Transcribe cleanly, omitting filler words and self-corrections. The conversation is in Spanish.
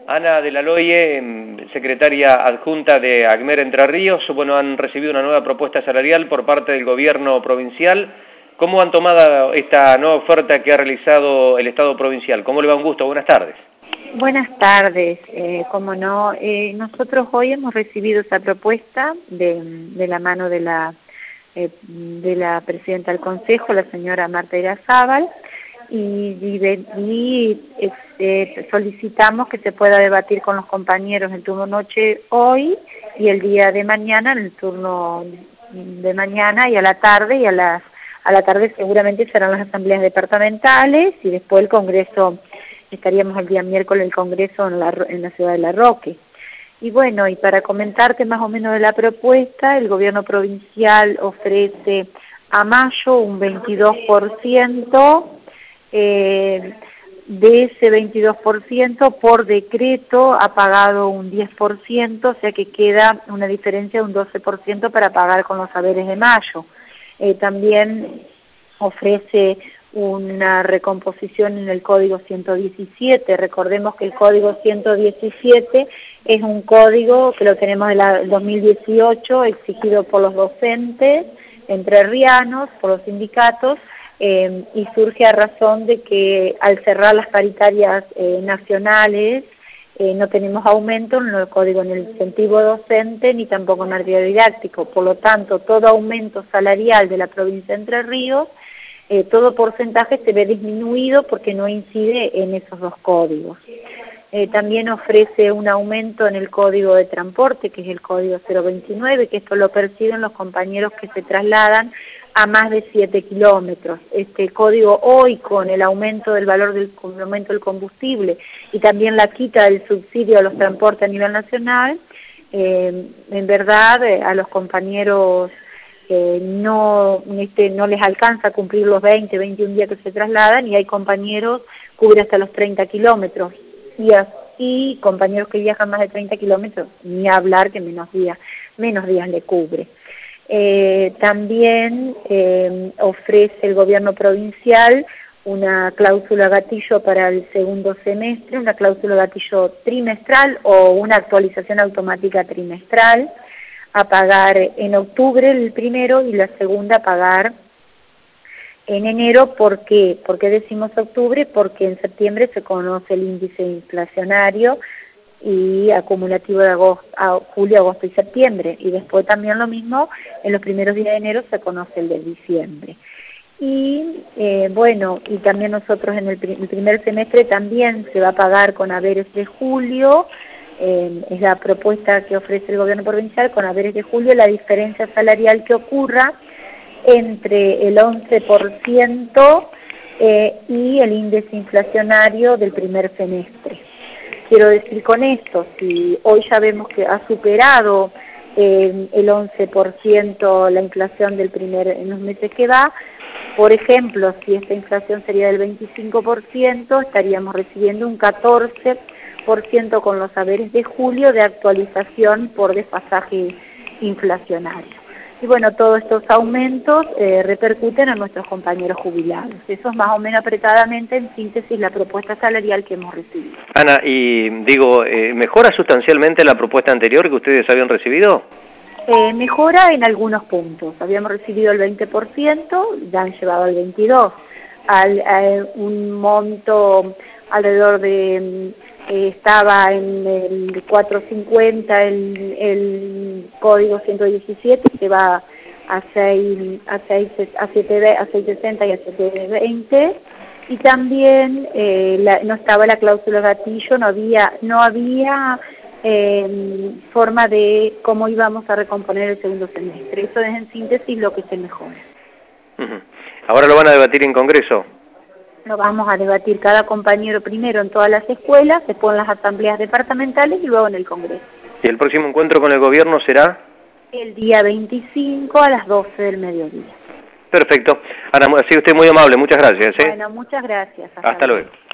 Ana de la Loye, secretaria adjunta de ACMER Entre Ríos, bueno, han recibido una nueva propuesta salarial por parte del gobierno provincial. ¿Cómo han tomado esta nueva oferta que ha realizado el Estado provincial? ¿Cómo le va? Un gusto, buenas tardes. Buenas tardes, cómo no, nosotros hoy hemos recibido esa propuesta de la mano de la presidenta del Consejo, la señora Marta Irazábal, y solicitamos que se pueda debatir con los compañeros el turno noche hoy y el día de mañana, en el turno de mañana y a la tarde, a la tarde seguramente serán las asambleas departamentales y después el Congreso. Estaríamos el día miércoles el Congreso en la ciudad de La Roque. Y bueno, y para comentarte más o menos de la propuesta, el gobierno provincial ofrece a mayo un 22%, de ese 22% por decreto ha pagado un 10%, o sea que queda una diferencia de un 12% para pagar con los saberes de mayo. También ofrece una recomposición en el Código 117. Recordemos que el Código 117 es un código que lo tenemos del 2018, exigido por los docentes entrerrianos, por los sindicatos, y surge a razón de que al cerrar las paritarias nacionales no tenemos aumento en el código en el incentivo docente ni tampoco en material didáctico. Por lo tanto, todo aumento salarial de la provincia de Entre Ríos, todo porcentaje se ve disminuido porque no incide en esos dos códigos. También ofrece un aumento en el código de transporte, que es el código 029, que esto lo perciben los compañeros que se trasladan a más de 7 kilómetros. Este código hoy, con el aumento del valor del combustible y también la quita del subsidio a los transportes a nivel nacional, en verdad a los compañeros no les alcanza a cumplir los 21 días que se trasladan, y hay compañeros cubre hasta los 30 kilómetros, y así compañeros que viajan más de 30 kilómetros, ni hablar que menos días le cubre. También ofrece el gobierno provincial una cláusula gatillo para el segundo semestre, una cláusula gatillo trimestral o una actualización automática trimestral, a pagar en octubre el primero y la segunda a pagar en enero. ¿Por qué? ¿Por qué decimos octubre? Porque en septiembre se conoce el índice inflacionario y acumulativo de julio, agosto y septiembre, y después también lo mismo, en los primeros días de enero se conoce el de diciembre. Y bueno, y también nosotros en el primer semestre también se va a pagar con haberes de julio. Es la propuesta que ofrece el gobierno provincial, con haberes de julio, la diferencia salarial que ocurra entre el 11% y el índice inflacionario del primer semestre. Quiero decir con esto, si hoy ya vemos que ha superado el 11% la inflación en los meses que va, por ejemplo, si esta inflación sería del 25%, estaríamos recibiendo un 14% con los haberes de julio de actualización por desfasaje inflacionario. Y bueno, todos estos aumentos repercuten a nuestros compañeros jubilados. Eso es más o menos apretadamente, en síntesis, la propuesta salarial que hemos recibido. Ana, y digo, ¿mejora sustancialmente la propuesta anterior que ustedes habían recibido? Mejora en algunos puntos. Habíamos recibido el 20%, ya han llevado el 22%, un monto alrededor de... estaba en el 450 el código 117, que va a 660 y a 720, y también no estaba la cláusula gatillo, no había forma de cómo íbamos a recomponer el segundo semestre. Eso es en síntesis lo que se mejora. ¿Ahora lo van a debatir en Congreso? Lo vamos a debatir cada compañero primero en todas las escuelas, después en las asambleas departamentales y luego en el Congreso. ¿Y el próximo encuentro con el gobierno será? El día 25 a las 12 del mediodía. Perfecto. Ana, ha sido usted muy amable, muchas gracias. Bueno, muchas gracias. Hasta luego.